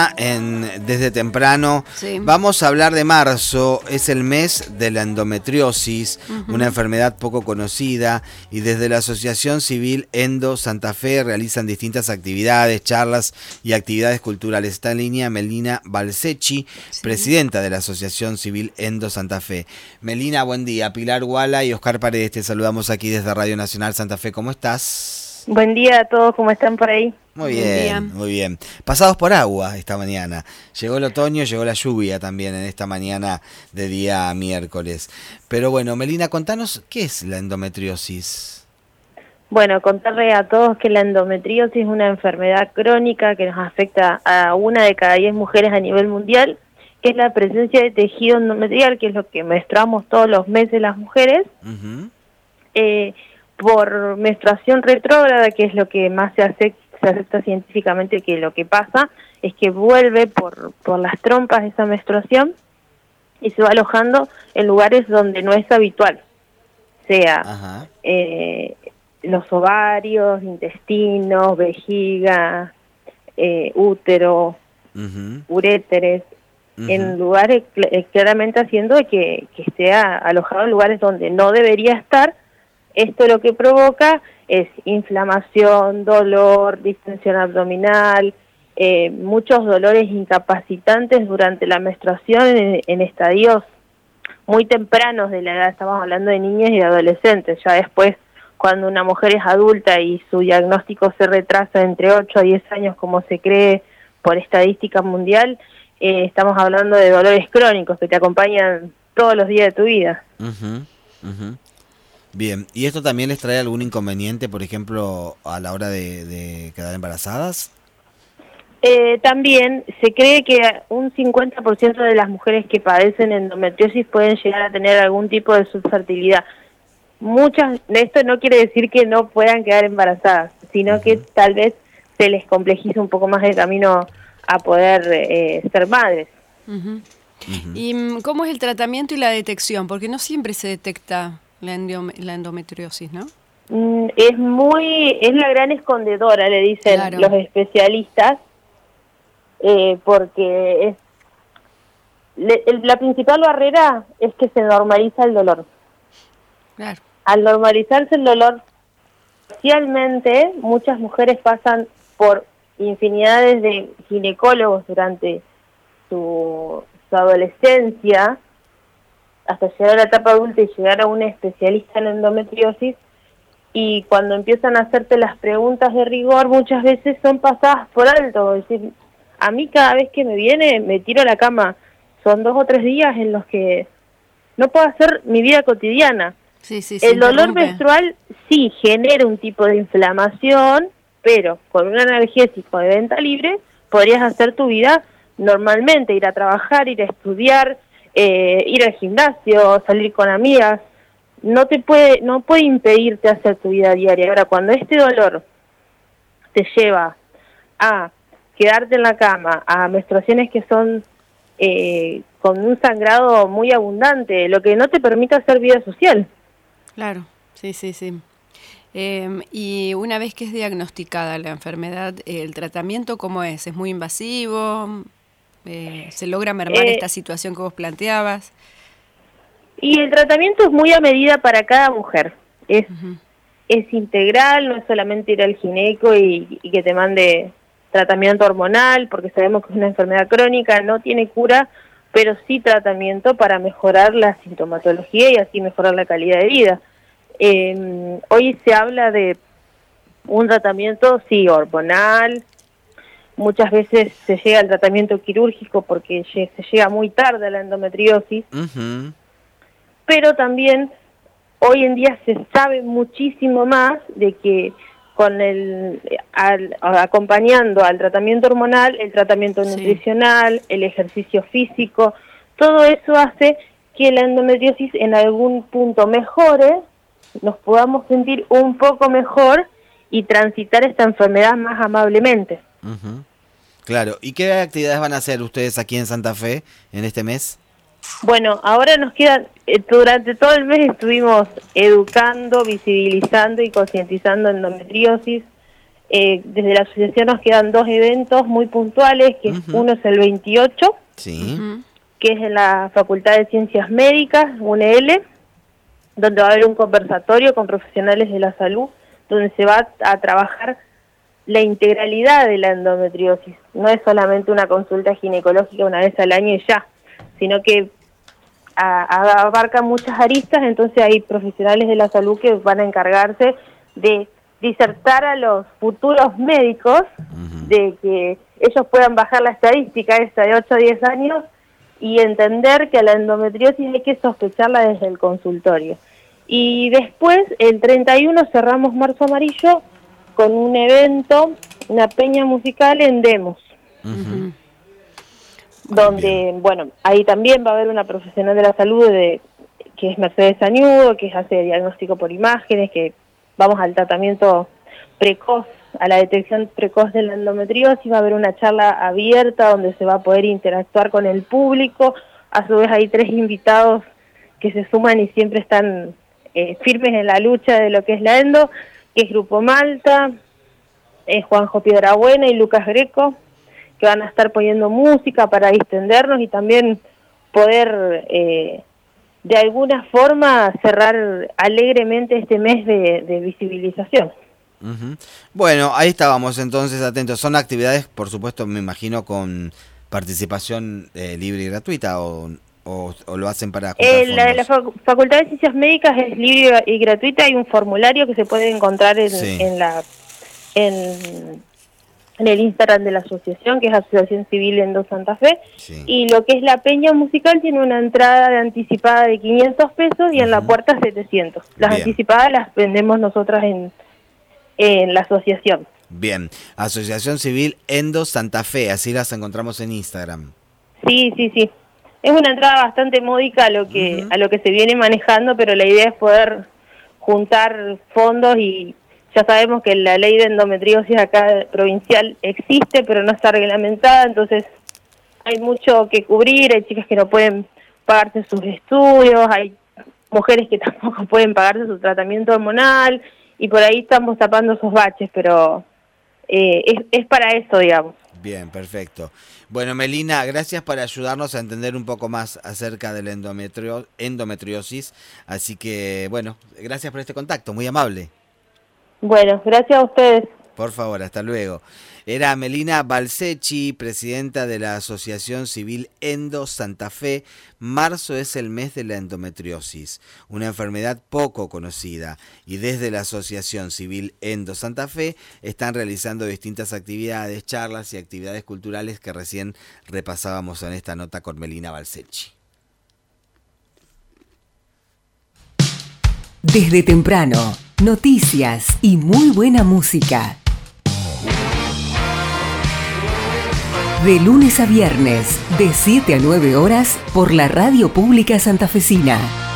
Melina, desde temprano. Sí. Vamos a hablar de marzo, es el mes de la endometriosis, una enfermedad poco conocida, y desde la Asociación Civil Endo Santa Fe realizan distintas actividades, charlas y actividades culturales. Está en línea Melina Balsechi, presidenta de la Asociación Civil Endo Santa Fe. Melina, buen día. Pilar Guala y Oscar Paredes, te saludamos aquí desde Radio Nacional Santa Fe. ¿Cómo estás? Buen día a todos, ¿cómo están por ahí? Muy bien, muy bien. Pasados por agua esta mañana. Llegó el otoño, llegó la lluvia también en esta mañana de día miércoles. Pero bueno, Melina, contanos, ¿qué es la endometriosis? Bueno, contarle a todos que la endometriosis es una enfermedad crónica que nos afecta a 1 de cada 10 mujeres a nivel mundial, que es la presencia de tejido endometrial, que es lo que menstruamos todos los meses las mujeres, por menstruación retrógrada, que es lo que más se acepta científicamente, que lo que pasa es que vuelve por las trompas esa menstruación y se va alojando en lugares donde no es habitual, sea los ovarios, intestinos, vejiga, útero, uréteres, en lugares claramente haciendo que esté alojado en lugares donde no debería estar. Esto lo que provoca es inflamación, dolor, distensión abdominal, muchos dolores incapacitantes durante la menstruación en estadios muy tempranos de la edad. Estamos hablando de niñas y de adolescentes. Ya después, cuando una mujer es adulta y su diagnóstico se retrasa entre 8 a 10 años, como se cree por estadística mundial, estamos hablando de dolores crónicos que te acompañan todos los días de tu vida. Bien, ¿y esto también les trae algún inconveniente, por ejemplo, a la hora de quedar embarazadas? También se cree que un 50% de las mujeres que padecen endometriosis pueden llegar a tener algún tipo de subfertilidad. Muchas de esto no quiere decir que no puedan quedar embarazadas, sino que tal vez se les complejiza un poco más el camino a poder ser madres. ¿Y cómo es el tratamiento y la detección? Porque no siempre se detecta la endometriosis, ¿no? Es la gran escondedora, le dicen los especialistas, porque la principal barrera es que se normaliza el dolor. Claro. Al normalizarse el dolor, socialmente muchas mujeres pasan por infinidades de ginecólogos durante su adolescencia, hasta llegar a la etapa adulta y llegar a un especialista en endometriosis, y cuando empiezan a hacerte las preguntas de rigor, muchas veces son pasadas por alto. Es decir, a mí cada vez que me viene, me tiro a la cama. Son 2 o 3 días en los que no puedo hacer mi vida cotidiana. El dolor menstrual sí genera un tipo de inflamación, pero con un analgésico de venta libre podrías hacer tu vida normalmente, ir a trabajar, ir a estudiar, ir al gimnasio, salir con amigas. No puede impedirte hacer tu vida diaria. Ahora, cuando este dolor te lleva a quedarte en la cama, a menstruaciones que son con un sangrado muy abundante, lo que no te permite hacer vida social. Claro, sí. Y una vez que es diagnosticada la enfermedad, ¿el tratamiento cómo es? ¿Es muy invasivo? ¿Se logra mermar esta situación que vos planteabas? Y el tratamiento es muy a medida para cada mujer. Es integral, no es solamente ir al gineco y que te mande tratamiento hormonal, porque sabemos que es una enfermedad crónica, no tiene cura, pero sí tratamiento para mejorar la sintomatología y así mejorar la calidad de vida. Hoy se habla de un tratamiento, sí, hormonal. Muchas veces se llega al tratamiento quirúrgico porque se llega muy tarde a la endometriosis. Pero también hoy en día se sabe muchísimo más de que con acompañando al tratamiento hormonal, el tratamiento nutricional, el ejercicio físico, todo eso hace que la endometriosis en algún punto mejore, nos podamos sentir un poco mejor y transitar esta enfermedad más amablemente. Claro, ¿y qué actividades van a hacer ustedes aquí en Santa Fe en este mes? Bueno, ahora nos quedan, durante todo el mes estuvimos educando, visibilizando y concientizando endometriosis. Desde la asociación nos quedan 2 eventos muy puntuales, que uno es el 28, Sí. que es en la Facultad de Ciencias Médicas, UNL, donde va a haber un conversatorio con profesionales de la salud, donde se va a trabajar la integralidad de la endometriosis. No es solamente una consulta ginecológica una vez al año y ya, sino que abarca muchas aristas. Entonces hay profesionales de la salud que van a encargarse de disertar a los futuros médicos de que ellos puedan bajar la estadística esta de 8 a 10 años y entender que a la endometriosis hay que sospecharla desde el consultorio. Y después, el 31, cerramos Marzo Amarillo con un evento, una peña musical en Demos, donde, bueno, ahí también va a haber una profesional de la salud que es Mercedes Añudo, que hace diagnóstico por imágenes, que vamos al tratamiento precoz, a la detección precoz de la endometriosis. Va a haber una charla abierta donde se va a poder interactuar con el público. A su vez hay 3 invitados que se suman y siempre están firmes en la lucha de lo que es la endo, que es Grupo Malta, Juanjo Piedrabuena y Lucas Greco, que van a estar poniendo música para distendernos y también poder de alguna forma cerrar alegremente este mes de visibilización. Bueno, ahí estábamos entonces atentos. Son actividades, por supuesto, me imagino, con participación libre y gratuita, o lo hacen para juntar la fondos. Facultad de Ciencias Médicas es libre y gratuita. Hay un formulario que se puede encontrar en el Instagram de la asociación, que es Asociación Civil Endo Santa Fe. Sí. Y lo que es la peña musical tiene una entrada de anticipada de 500 pesos y en la puerta 700. Las anticipadas las vendemos nosotras en la asociación. Bien, Asociación Civil Endo Santa Fe, así las encontramos en Instagram. Sí. Es una entrada bastante módica a lo que se viene manejando, pero la idea es poder juntar fondos, y ya sabemos que la ley de endometriosis acá provincial existe, pero no está reglamentada, entonces hay mucho que cubrir. Hay chicas que no pueden pagarse sus estudios, hay mujeres que tampoco pueden pagarse su tratamiento hormonal, y por ahí estamos tapando esos baches, pero es para eso, digamos. Bien, perfecto. Bueno, Melina, gracias por ayudarnos a entender un poco más acerca de la endometriosis. Así que, bueno, gracias por este contacto, muy amable. Bueno, gracias a ustedes. Por favor, hasta luego. Era Melina Balsecchi, presidenta de la Asociación Civil Endo Santa Fe. Marzo es el mes de la endometriosis, una enfermedad poco conocida, y desde la Asociación Civil Endo Santa Fe están realizando distintas actividades, charlas y actividades culturales que recién repasábamos en esta nota con Melina Balsecchi. Desde temprano, noticias y muy buena música. De lunes a viernes, de 7 a 9 horas, por la Radio Pública Santafesina.